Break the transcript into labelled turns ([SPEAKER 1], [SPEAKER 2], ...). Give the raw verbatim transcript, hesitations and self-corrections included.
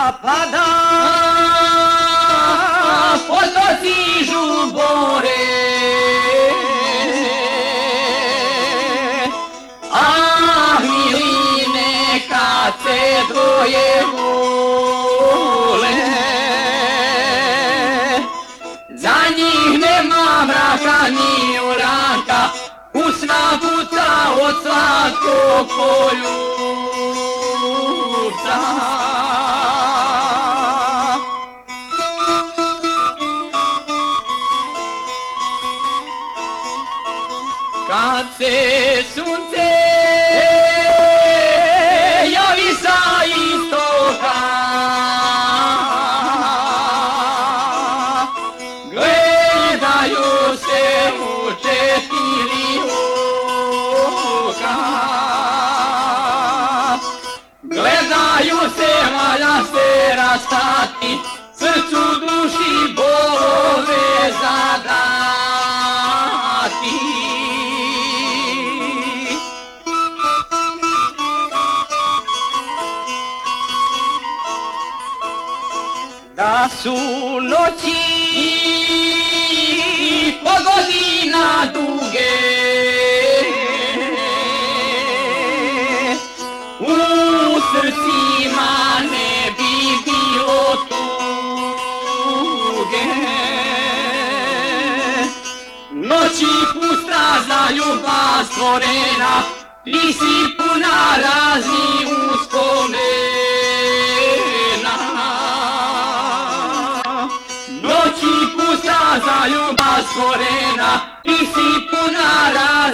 [SPEAKER 1] pada, potoci žubore. Ah, miline, kad se dvoje vole, za njih nema mraka ni uranka, usna puca od svatkog poljubca. Kad se sunce javi sa istoka, gledaju se u četiri oka, gledaju se, valja se rastati, srcu duši bolove zadati. Da su noći po godina duge, u srcima ne bi bilo tuge. Noći pusta za ljubav stvorena, ti si puna raznih uspomena. Noći pusta za ljubav stvorena, ti si puna raznih